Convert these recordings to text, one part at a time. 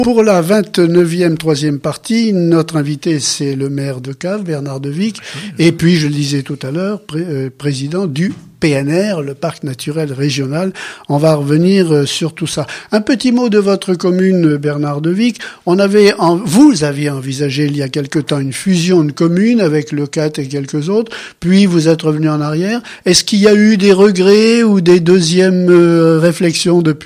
Pour la 29e troisième partie, notre invité, c'est le maire de Caves, Bernard De Vic, et puis, je le disais tout à l'heure, président du PNR, le parc naturel régional. On va revenir sur tout ça. Un petit mot de votre commune, Bernard De Vic. Vous aviez envisagé il y a quelque temps une fusion de communes avec le CAT et quelques autres, puis vous êtes revenu en arrière. Est-ce qu'il y a eu des regrets ou des deuxièmes réflexions depuis ?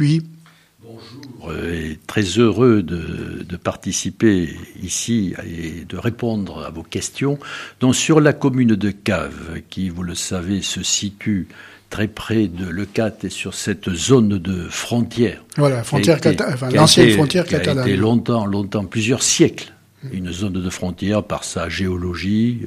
Et très heureux de participer ici et de répondre à vos questions. Donc sur la commune de Caves, qui, vous le savez, se situe très près de Leucate et sur cette zone de frontière. Voilà, l'ancienne frontière catalane. Qui a été longtemps, plusieurs siècles, une zone de frontière par sa géologie.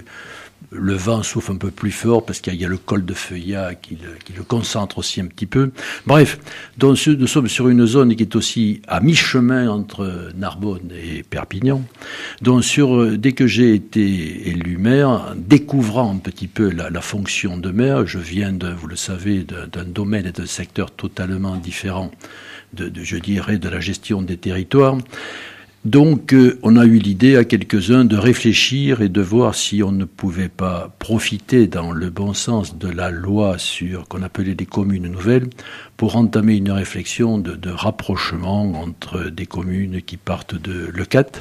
Le vent souffle un peu plus fort parce qu'il y a le col de Feuillat qui le concentre aussi un petit peu. Bref, donc nous sommes sur une zone qui est aussi à mi-chemin entre Narbonne et Perpignan. Donc dès que j'ai été élu maire, découvrant un petit peu la fonction de maire, je viens vous le savez, d'un domaine et d'un secteur totalement différent je dirais, de la gestion des territoires. Donc, on a eu l'idée à quelques-uns de réfléchir et de voir si on ne pouvait pas profiter dans le bon sens de la loi qu'on appelait les communes nouvelles pour entamer une réflexion de rapprochement entre des communes qui partent de Leucate,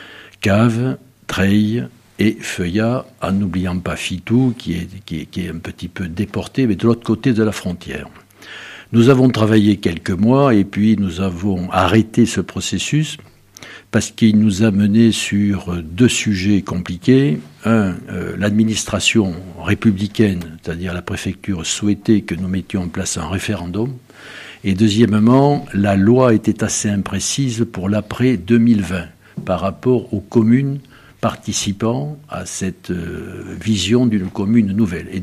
Caves, Treilles et Feuillat, en n'oubliant pas Fitou qui est un petit peu déporté, mais de l'autre côté de la frontière. Nous avons travaillé quelques mois et puis nous avons arrêté ce processus parce qu'il nous a menés sur deux sujets compliqués. Un, l'administration républicaine, c'est-à-dire la préfecture, souhaitait que nous mettions en place un référendum. Et deuxièmement, la loi était assez imprécise pour l'après 2020 par rapport aux communes participant à cette vision d'une commune nouvelle. Et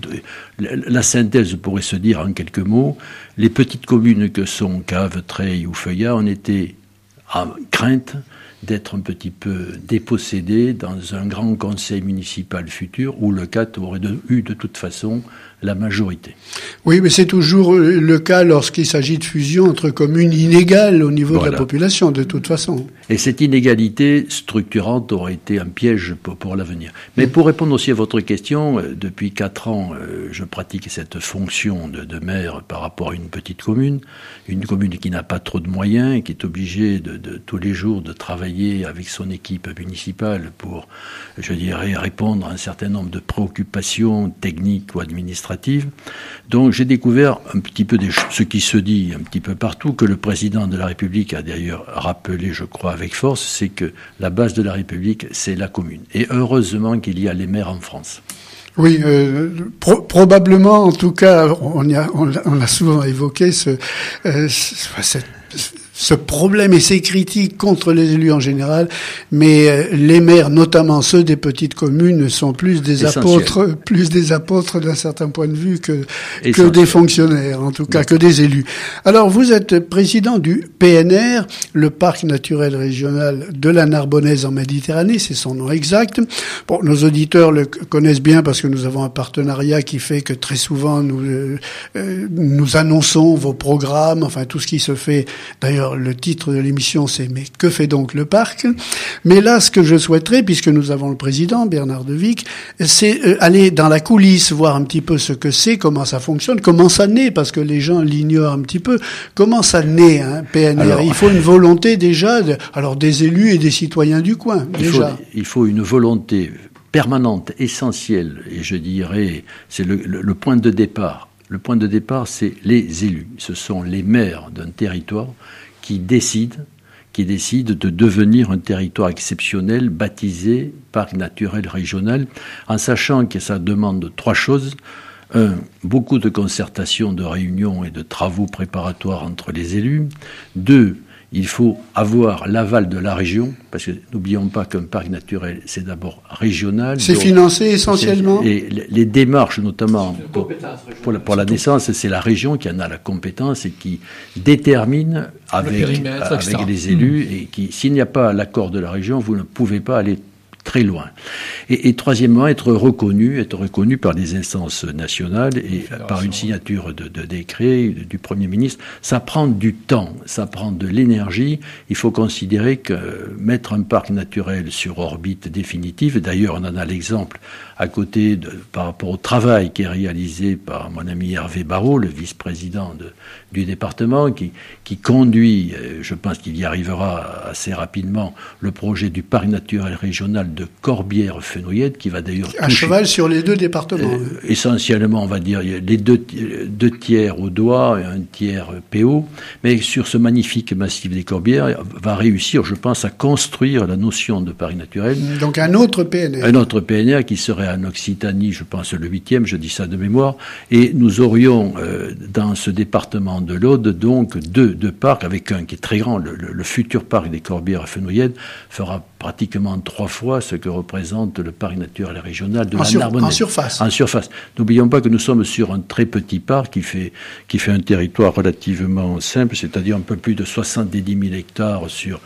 la synthèse pourrait se dire en quelques mots, les petites communes que sont Caves, Treilles ou Feuillat, on était à crainte d'être un petit peu dépossédé dans un grand conseil municipal futur où le CAT aurait eu de toute façon la majorité. Oui, mais c'est toujours le cas lorsqu'il s'agit de fusion entre communes inégales au niveau de la population, de toute façon. Et cette inégalité structurante aurait été un piège pour l'avenir. Mais pour répondre aussi à votre question, depuis 4 ans, je pratique cette fonction de maire par rapport à une petite commune, une commune qui n'a pas trop de moyens, qui est obligée de tous les jours de travailler avec son équipe municipale pour, je dirais, répondre à un certain nombre de préoccupations techniques ou administratives. Donc j'ai découvert un petit peu ce qui se dit un petit peu partout, que le président de la République a d'ailleurs rappelé, je crois, avec force, c'est que la base de la République, c'est la commune. Et heureusement qu'il y a les maires en France. Oui, probablement, en tout cas, on l'a souvent évoqué, ce problème et ces critiques contre les élus en général, mais les maires, notamment ceux des petites communes, sont plus des apôtres d'un certain point de vue que des fonctionnaires, en tout cas, que des élus. Alors, vous êtes président du PNR, le parc naturel régional de la Narbonnaise en Méditerranée, c'est son nom exact. Bon, nos auditeurs le connaissent bien parce que nous avons un partenariat qui fait que très souvent nous annonçons vos programmes, enfin tout ce qui se fait. D'ailleurs, le titre de l'émission, c'est « Mais que fait donc le parc ?» Mais là, ce que je souhaiterais, puisque nous avons le président, Bernard De Vic, c'est aller dans la coulisse, voir un petit peu ce que c'est, comment ça fonctionne, comment ça naît, parce que les gens l'ignorent un petit peu. Comment ça naît, PNR ? Alors, il faut une volonté déjà, des élus et des citoyens du coin, déjà. Il faut une volonté permanente, essentielle, et je dirais, c'est le point de départ. Le point de départ, c'est les élus. Ce sont les maires d'un territoire qui décident de devenir un territoire exceptionnel, baptisé parc naturel régional, en sachant que ça demande 3 choses. 1, beaucoup de concertation, de réunions et de travaux préparatoires entre les élus. 2, il faut avoir l'aval de la région, parce que n'oublions pas qu'un parc naturel, c'est d'abord régional. C'est financé essentiellement. Et les démarches, notamment pour la naissance, c'est la région qui en a la compétence et qui détermine avec les élus, et qui, s'il n'y a pas l'accord de la région, vous ne pouvez pas aller très loin. Et troisièmement, être reconnu par les instances nationales et par une signature de décret du Premier ministre. Ça prend du temps, ça prend de l'énergie. Il faut considérer que mettre un parc naturel sur orbite définitive, d'ailleurs on en a l'exemple à côté par rapport au travail qui est réalisé par mon ami Hervé Barrault, le vice-président du département, qui conduit, je pense qu'il y arrivera assez rapidement, le projet du parc naturel régional de Corbières-Fenouillette, qui va d'ailleurs à cheval sur les deux départements. Essentiellement, on va dire, les deux tiers au doigt et un tiers PO, mais sur ce magnifique massif des Corbières, va réussir, je pense, à construire la notion de parc naturel. Donc un autre PNR. Un autre PNR qui serait en Occitanie, je pense le 8e, je dis ça de mémoire, et nous aurions dans ce département de l'Aude donc deux parcs, avec un qui est très grand, le futur parc des Corbières-Fenouillette fera pratiquement 3 fois ce que représente le parc naturel régional de la Narbonnaise. En surface. N'oublions pas que nous sommes sur un très petit parc qui fait un territoire relativement simple, c'est-à-dire un peu plus de 70 000 hectares sur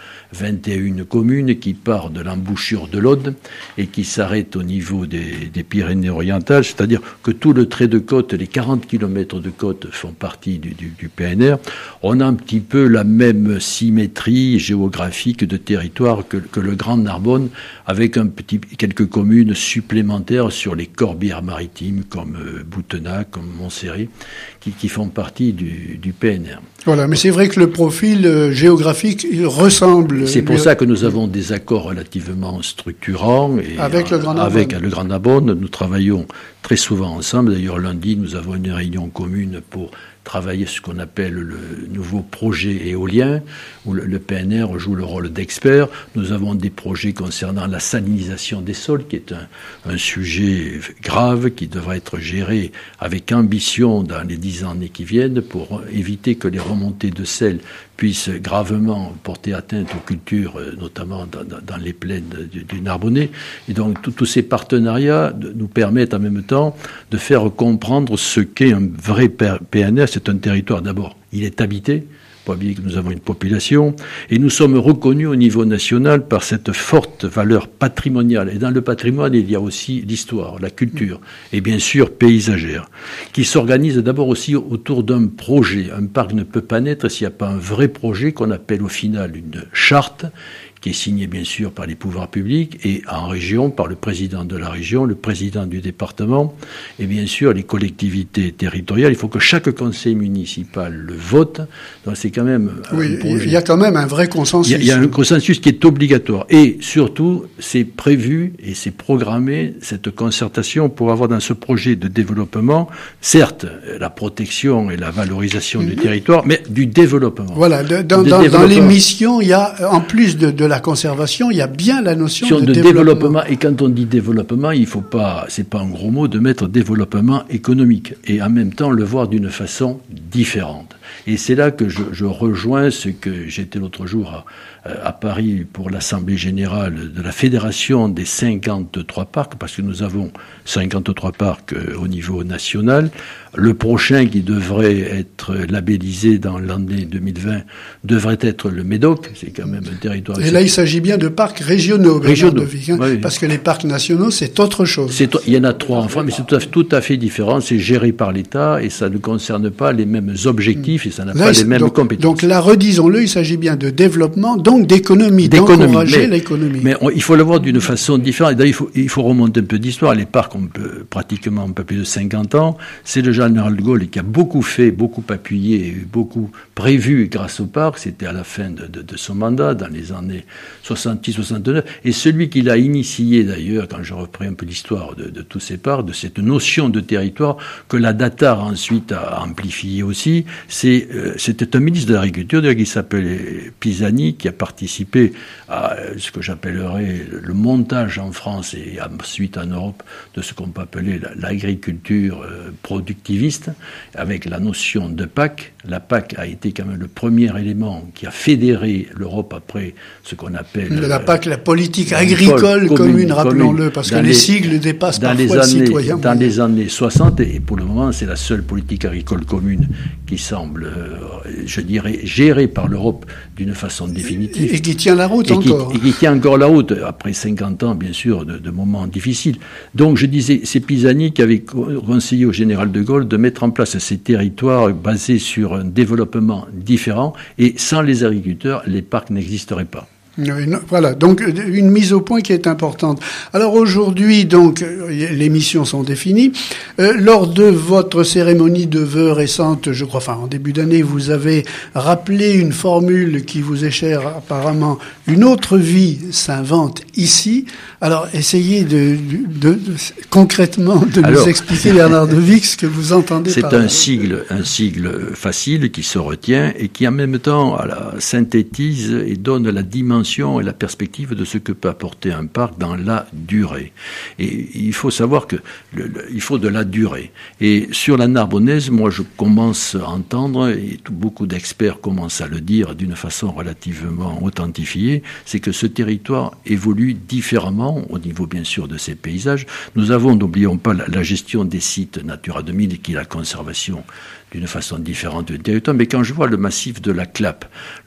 21 communes, qui part de l'embouchure de l'Aude et qui s'arrête au niveau des Pyrénées-Orientales, c'est-à-dire que tout le trait de côte, les 40 km de côte font partie du PNR. On a un petit peu la même symétrie géographique de territoire que le Grand Narbonne, avec quelques communes supplémentaires sur les Corbières maritimes, comme Boutenac, comme Montserrat, qui font partie du PNR. Voilà, mais c'est vrai que le profil géographique il ressemble. C'est pour ça que nous avons des accords relativement structurants. Et avec le Grand Narbonne. Avec le Grand Narbonne, nous travaillons très souvent ensemble. D'ailleurs, lundi, nous avons une réunion commune pour travailler ce qu'on appelle le nouveau projet éolien, où le PNR joue le rôle d'expert. Nous avons des projets concernant la salinisation des sols, qui est un sujet grave, qui devra être géré avec ambition dans les 10 années qui viennent, pour éviter que les remontées de sel puissent gravement porter atteinte aux cultures, notamment dans les plaines du Narbonnais. Et donc, tous ces partenariats nous permettent en même temps de faire comprendre ce qu'est un vrai PNR. C'est un territoire, d'abord, il est habité. Pas oublier que nous avons une population, et nous sommes reconnus au niveau national par cette forte valeur patrimoniale. Et dans le patrimoine, il y a aussi l'histoire, la culture, et bien sûr paysagère, qui s'organise d'abord aussi autour d'un projet. Un parc ne peut pas naître s'il n'y a pas un vrai projet qu'on appelle au final une charte, qui est signé bien sûr par les pouvoirs publics et en région par le président de la région, le président du département et bien sûr les collectivités territoriales. Il faut que chaque conseil municipal le vote. Donc c'est quand même un projet. Il y a quand même un vrai consensus. Il y a un consensus qui est obligatoire. Et surtout, c'est prévu et c'est programmé, cette concertation, pour avoir dans ce projet de développement, certes, la protection et la valorisation du territoire, mais du développement. Voilà, dans les missions, il y a, en plus de la conservation, il y a bien la notion de développement. Et quand on dit développement, il faut pas, c'est pas un gros mot de mettre développement économique. Et en même temps, le voir d'une façon différente. Et c'est là que je rejoins ce que j'étais l'autre jour à Paris pour l'Assemblée Générale de la Fédération des 53 parcs, parce que nous avons 53 parcs au niveau national. Le prochain qui devrait être labellisé dans l'année 2020 devrait être le Médoc, c'est quand même un territoire... Et là, il s'agit bien de parcs régionaux, Devig, oui. Parce que les parcs nationaux, c'est autre chose. Il y en a 3 en France, mais c'est tout à fait différent, c'est géré par l'État et ça ne concerne pas les mêmes objectifs et ça n'a pas les mêmes compétences. Donc là, redisons-le, il s'agit bien de développement, donc d'économie, d'encourager l'économie. Mais il faut le voir d'une façon différente. D'ailleurs, il faut remonter un peu d'histoire. Les parcs ont pratiquement un peu plus de 50 ans. C'est le général de Gaulle qui a beaucoup fait, beaucoup appuyé, beaucoup prévu grâce au parc. C'était à la fin de son mandat, dans les années 66-69. Et celui qui l'a initié, d'ailleurs, quand je reprends un peu l'histoire de tous ces parcs, de cette notion de territoire, que la DATAR ensuite a amplifié aussi, c'était un ministre de l'Agriculture, qui s'appelait Pisani, qui a participé à ce que j'appellerais le montage en France et ensuite en Europe de ce qu'on peut appeler l'agriculture productiviste, avec la notion de PAC. La PAC a été quand même le premier élément qui a fédéré l'Europe après ce qu'on appelle... La PAC, la politique agricole commune, rappelons-le, parce que les sigles dépassent parfois le citoyen. Dans les années 60, et pour le moment, c'est la seule politique agricole commune qui semble semble, je dirais, géré par l'Europe d'une façon définitive. Et qui tient la route encore. Et qui tient encore la route, après 50 ans, bien sûr, de moments difficiles. Donc, je disais, c'est Pisani qui avait conseillé au général de Gaulle de mettre en place ces territoires basés sur un développement différent, et sans les agriculteurs, les parcs n'existeraient pas. Voilà, donc une mise au point qui est importante. Alors aujourd'hui, donc, les missions sont définies. Lors de votre cérémonie de vœux récente, je crois, en début d'année, vous avez rappelé une formule qui vous est chère apparemment. Une autre vie s'invente ici. Alors, essayez de concrètement de nous expliquer, Bernard de Vic, ce que vous entendez par là. C'est un sigle facile qui se retient et qui en même temps synthétise et donne la dimension et la perspective de ce que peut apporter un parc dans la durée. Et il faut savoir que il faut de la durée. Et sur la Narbonnaise, moi je commence à entendre, et beaucoup d'experts commencent à le dire d'une façon relativement authentifiée, c'est que ce territoire évolue différemment au niveau bien sûr de ses paysages. Nous avons, n'oublions pas, la gestion des sites Natura 2000 qui est la conservation d'une façon différente du territoire, mais quand je vois le massif de la Clappe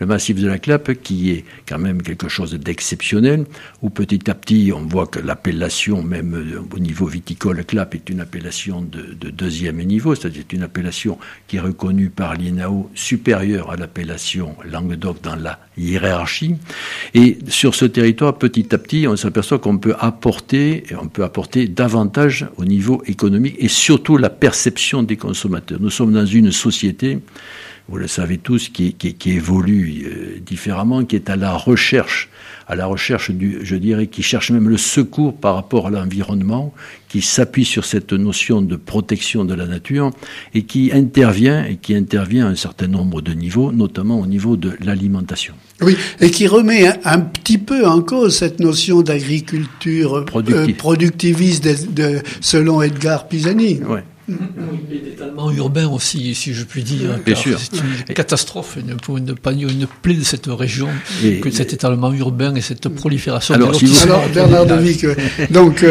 qui est quand même quelque chose d'exceptionnel, où petit à petit on voit que l'appellation, même au niveau viticole, Clappe est une appellation de deuxième niveau, c'est-à-dire une appellation qui est reconnue par l'INAO supérieure à l'appellation Languedoc dans la hiérarchie. Et sur ce territoire, petit à petit, on s'aperçoit qu'on peut apporter davantage au niveau économique et surtout la perception des consommateurs. Nous sommes dans une société, vous le savez tous, qui évolue différemment, qui est à la recherche qui cherche même le secours par rapport à l'environnement, qui s'appuie sur cette notion de protection de la nature et qui intervient à un certain nombre de niveaux, notamment au niveau de l'alimentation. Oui, et qui remet un petit peu en cause cette notion d'agriculture productiviste selon Edgar Pisani. Ouais. L'étalement urbain aussi, si je puis dire. Bien sûr. C'est une catastrophe, pour ne pas dire une plaie de cette région, que cet étalement urbain et cette prolifération. Alors, Bernard de Vic, donc,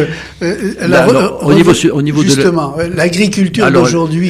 au niveau justement, l'agriculture d'aujourd'hui.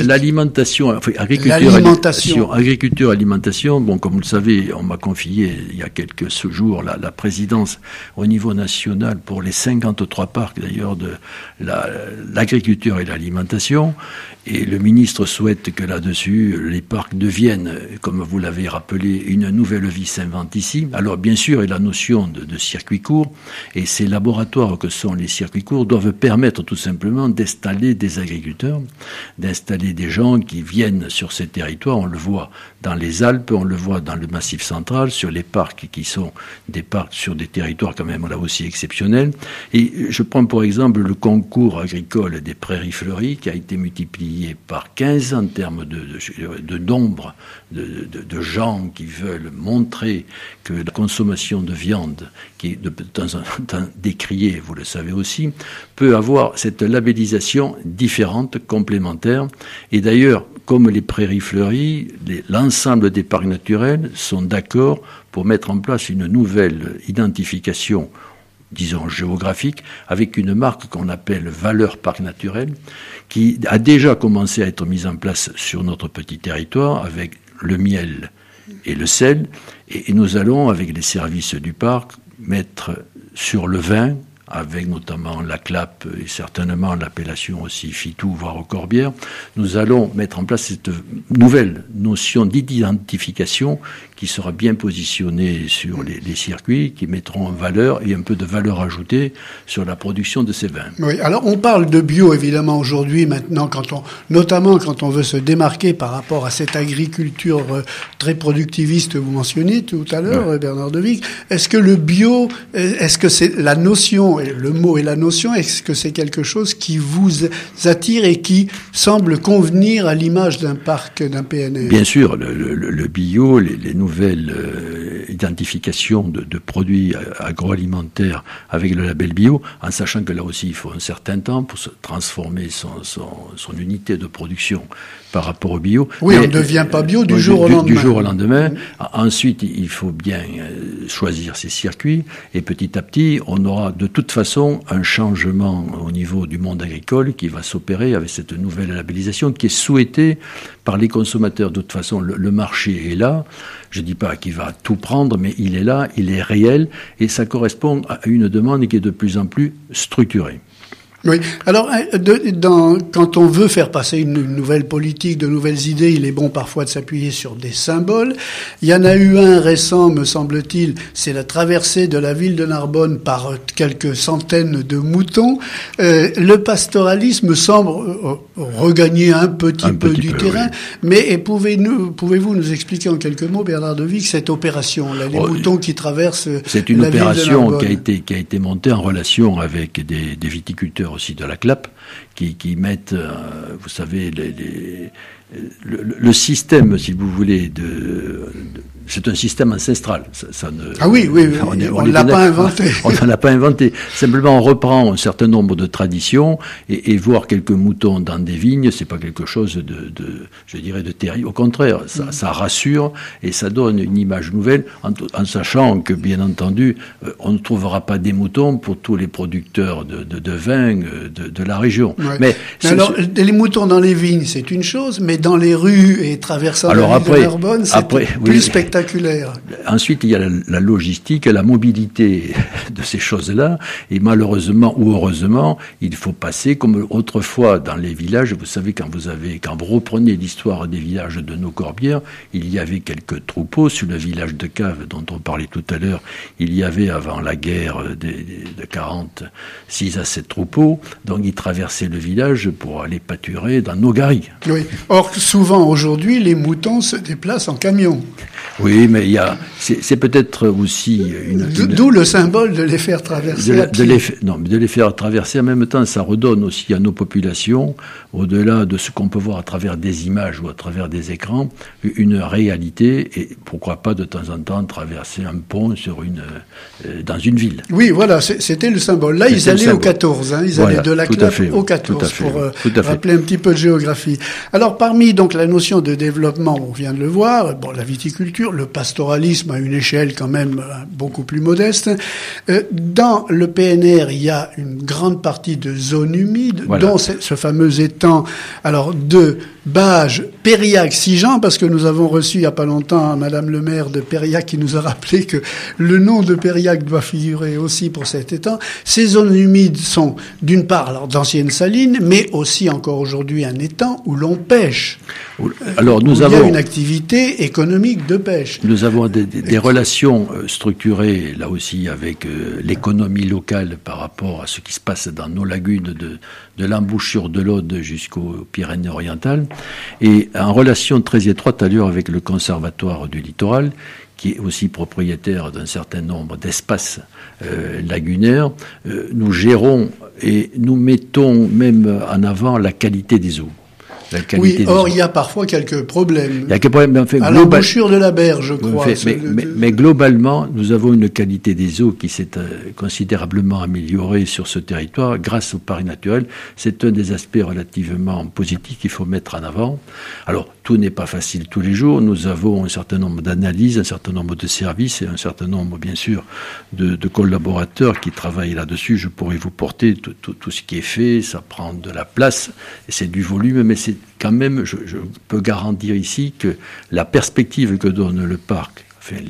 Agriculture-alimentation. Bon, comme vous le savez, on m'a confié il y a quelques jours la présidence au niveau national pour les 53 parcs d'ailleurs de l'agriculture et l'alimentation. Et le ministre souhaite que là-dessus, les parcs deviennent, comme vous l'avez rappelé, une nouvelle vie s'invente ici. Alors bien sûr, et la notion de circuit court, et ces laboratoires que sont les circuits courts doivent permettre tout simplement d'installer des agriculteurs, d'installer des gens qui viennent sur ces territoires. On le voit dans les Alpes, on le voit dans le Massif central, sur les parcs qui sont des parcs sur des territoires quand même là aussi exceptionnels. Et je prends pour exemple le concours agricole des Prairies Fleuries qui a été multiplié par 15 en termes de nombre de gens qui veulent montrer que la consommation de viande, qui est de temps en temps décriée, vous le savez aussi, peut avoir cette labellisation différente, complémentaire. Et d'ailleurs, comme les Prairies Fleuries, l'ensemble des parcs naturels sont d'accord pour mettre en place une nouvelle identification, disons géographique, avec une marque qu'on appelle Valeur Parc Naturel, qui a déjà commencé à être mise en place sur notre petit territoire avec le miel et le sel, et nous allons, avec les services du parc, mettre sur le vin, avec notamment la Clappe et certainement l'appellation aussi Fitou, voire au Corbière, nous allons mettre en place cette nouvelle notion d'identification qui sera bien positionnée sur les circuits, qui mettront en valeur et un peu de valeur ajoutée sur la production de ces vins. Oui, alors on parle de bio évidemment aujourd'hui, maintenant, notamment quand on veut se démarquer par rapport à cette agriculture très productiviste, vous mentionnez tout à l'heure, ouais. Bernard de Vic. Est-ce que le bio, est-ce que c'est la notion, le mot et la notion, est-ce que c'est quelque chose qui vous attire et qui semble convenir à l'image d'un parc, d'un PNR? Bien sûr, le bio, les nouvelles identifications de produits agroalimentaires avec le label bio, en sachant que là aussi il faut un certain temps pour se transformer son unité de production par rapport au bio. Oui, on ne devient pas bio du jour au lendemain. Du jour au lendemain. Ensuite, il faut bien choisir ses circuits et petit à petit, on aura de toute toute façon un changement au niveau du monde agricole qui va s'opérer avec cette nouvelle labellisation qui est souhaitée par les consommateurs. De toute façon, le marché est là. Je ne dis pas qu'il va tout prendre, mais il est là, il est réel, et ça correspond à une demande qui est de plus en plus structurée. Oui. Alors, quand on veut faire passer une nouvelle politique, de nouvelles idées, il est bon parfois de s'appuyer sur des symboles. Il y en a eu un récent, me semble-t-il, c'est la traversée de la ville de Narbonne par quelques centaines de moutons. Le pastoralisme semble regagner un petit peu du terrain, oui. Mais pouvez-vous nous expliquer en quelques mots, Bernard de Vic, cette opération, là, les moutons qui traversent la ville de Narbonne? C'est une opération qui a été montée en relation avec des viticulteurs aussi de la Clappe, qui mettent, vous savez, le système, si vous voulez, c'est un système ancestral. Oui, on ne l'a pas inventé. On ne l'a pas inventé. Simplement, on reprend un certain nombre de traditions et voir quelques moutons dans des vignes, c'est pas quelque chose je dirais, de terrible. Au contraire, ça rassure et ça donne une image nouvelle, en sachant que, bien entendu, on ne trouvera pas des moutons pour tous les producteurs de vin de la région. Ouais. Mais alors, les moutons dans les vignes, c'est une chose, mais dans les rues et traversant la ville de Narbonne, c'est plus spectaculaire. Ensuite, il y a la logistique, la mobilité de ces choses-là, et malheureusement ou heureusement, il faut passer comme autrefois dans les villages. Vous savez, quand vous reprenez l'histoire des villages de nos Corbières, il y avait quelques troupeaux. Sur le village de Cave, dont on parlait tout à l'heure, il y avait avant la guerre de 40, 6 à 7 troupeaux. Donc, ils traversaient le village pour aller pâturer dans nos garrigues. Oui. Or, souvent aujourd'hui, les moutons se déplacent en camion. Oui, mais c'est peut-être aussi d'où le symbole de les faire traverser à pied. De les faire traverser. En même temps, ça redonne aussi à nos populations, au-delà de ce qu'on peut voir à travers des images ou à travers des écrans, une réalité, et pourquoi pas de temps en temps traverser un pont dans une ville. Oui, voilà, c'était le symbole. Là, ils allaient au 14, ils allaient de la Clappe au 14, pour rappeler un petit peu de géographie. Alors, parmi donc la notion de développement, on vient de le voir, la viticulture, le pastoralisme à une échelle quand même beaucoup plus modeste. Dans le PNR, il y a une grande partie de zones humides, dont ce fameux étang, de Bages, Périac, Sigean, parce que nous avons reçu il n'y a pas longtemps Madame le maire de Périac qui nous a rappelé que le nom de Périac doit figurer aussi pour cet étang. Ces zones humides sont d'une part d'anciennes salines, mais aussi encore aujourd'hui un étang où l'on pêche. Alors il y a une activité économique de pêche. Nous avons des relations structurées là aussi avec l'économie locale par rapport à ce qui se passe dans nos lagunes de l'embouchure de l'Aude jusqu'aux Pyrénées-Orientales, et en relation très étroite d'ailleurs avec le Conservatoire du Littoral, qui est aussi propriétaire d'un certain nombre d'espaces lagunaires. Nous gérons et nous mettons même en avant la qualité des eaux. Oui, or il y a parfois quelques problèmes. Il y a quelques problèmes, mais en fait, à l'embouchure de la Berge, je crois. Mais globalement, nous avons une qualité des eaux qui s'est considérablement améliorée sur ce territoire grâce au parc naturel. C'est un des aspects relativement positifs qu'il faut mettre en avant. Alors, tout n'est pas facile tous les jours. Nous avons un certain nombre d'analyses, un certain nombre de services et un certain nombre, bien sûr, de collaborateurs qui travaillent là-dessus. Je pourrais vous porter tout ce qui est fait. Ça prend de la place et c'est du volume, mais c'est quand même, je peux garantir ici que la perspective que donne le parc,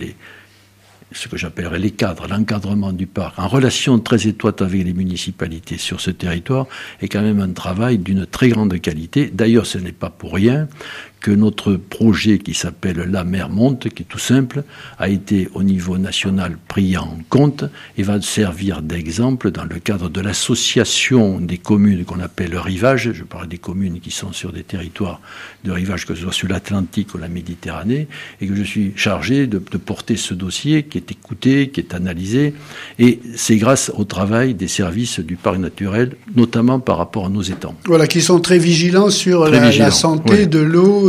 ce que j'appellerais les cadres, l'encadrement du parc, en relation très étroite avec les municipalités sur ce territoire, est quand même un travail d'une très grande qualité. D'ailleurs, ce n'est pas pour rien que notre projet qui s'appelle La Mer Monte, qui est tout simple, a été au niveau national pris en compte et va servir d'exemple dans le cadre de l'association des communes qu'on appelle rivage. Je parle des communes qui sont sur des territoires de rivage, que ce soit sur l'Atlantique ou la Méditerranée, et que je suis chargé de porter ce dossier qui est écouté, qui est analysé, et c'est grâce au travail des services du parc naturel, notamment par rapport à nos étangs. Voilà, qui sont très vigilants sur la santé de l'eau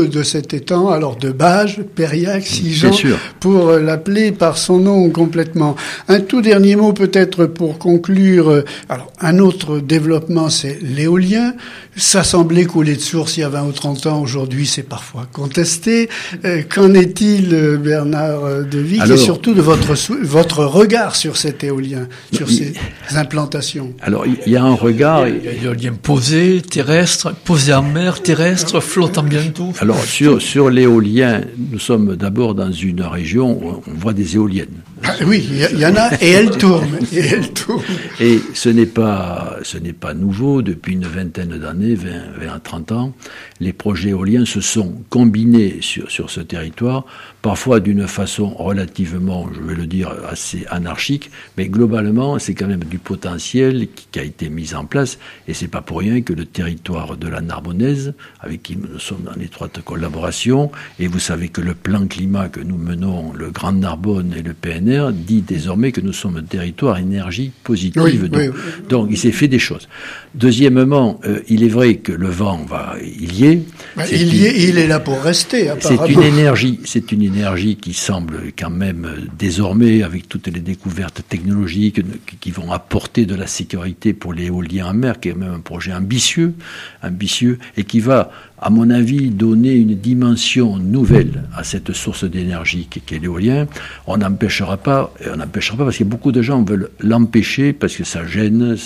l'eau de cet étang, alors de Bages, Périac, Sigean, pour l'appeler par son nom complètement. Un tout dernier mot peut-être pour conclure. Alors, un autre développement, c'est l'éolien. Ça semblait couler de source il y a 20 ou 30 ans. Aujourd'hui, c'est parfois contesté. Qu'en est-il, Bernard de Vic, et surtout de votre regard sur cet éolien, sur ces implantations? Alors, il y a un regard... Il y a l'éolien posé, terrestre, posé en mer, terrestre, flottant bientôt. Alors, sur l'éolien, nous sommes d'abord dans une région où on voit des éoliennes. Ah, oui, il y en a, et elles tournent. Et ce n'est pas nouveau. Depuis une vingtaine d'années, 20 à 30 ans, les projets éoliens se sont combinés sur ce territoire, parfois d'une façon relativement, je vais le dire, assez anarchique, mais globalement, c'est quand même du potentiel qui a été mis en place, et c'est pas pour rien que le territoire de la Narbonnaise, avec qui nous sommes en étroite collaboration, et vous savez que le plan climat que nous menons, le Grand Narbonne et le PNR, dit désormais que nous sommes un territoire énergie positive. Donc, il s'est fait des choses. Deuxièmement, il est vrai que le vent il y est. Il est là pour rester, apparemment. C'est une énergie qui semble quand même désormais, avec toutes les découvertes technologiques qui vont apporter de la sécurité pour l'éolien en mer, qui est même un projet ambitieux, et qui va, à mon avis, donner une dimension nouvelle à cette source d'énergie qu'est l'éolien. On n'empêchera pas parce que beaucoup de gens veulent l'empêcher parce que ça gêne.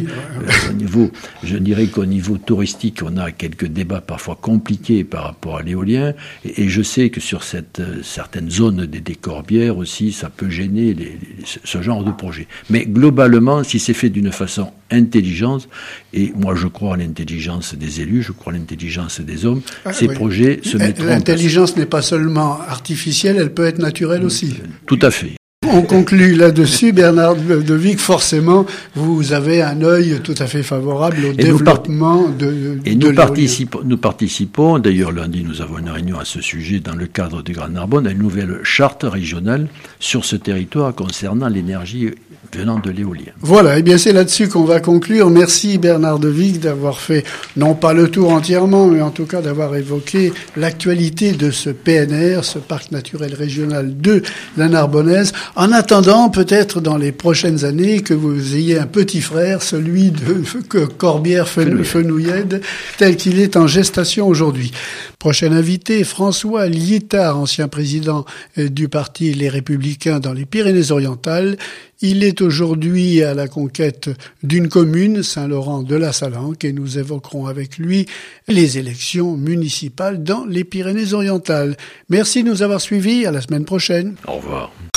Je dirais qu'au niveau touristique, on a quelques débats parfois compliqués par rapport à l'éolien, et je sais que sur certaines zones des Corbières aussi, ça peut gêner ce genre de projet. Mais globalement, si c'est fait d'une façon intelligente, et moi je crois à l'intelligence des élus, je crois à l'intelligence des hommes, ces projets se mettront en place. L'intelligence n'est pas seulement artificielle, elle peut être naturelle aussi. Tout à fait. On conclut là-dessus, Bernard de Vic, forcément, vous avez un œil tout à fait favorable au développement de nous participons, d'ailleurs lundi nous avons une réunion à ce sujet dans le cadre du Grand Narbonne, à une nouvelle charte régionale sur ce territoire concernant l'énergie venant de l'éolien. Voilà, et bien c'est là-dessus qu'on va conclure. Merci Bernard de Vic d'avoir fait, non pas le tour entièrement, mais en tout cas d'avoir évoqué l'actualité de ce PNR, ce parc naturel régional de la Narbonnaise. En attendant, peut-être dans les prochaines années, que vous ayez un petit frère, celui de Corbière-Fenouillède, tel qu'il est en gestation aujourd'hui. Prochain invité, François Liétard, ancien président du parti Les Républicains dans les Pyrénées-Orientales. Il est aujourd'hui à la conquête d'une commune, Saint-Laurent-de-la-Salanque, et nous évoquerons avec lui les élections municipales dans les Pyrénées-Orientales. Merci de nous avoir suivis. À la semaine prochaine. Au revoir.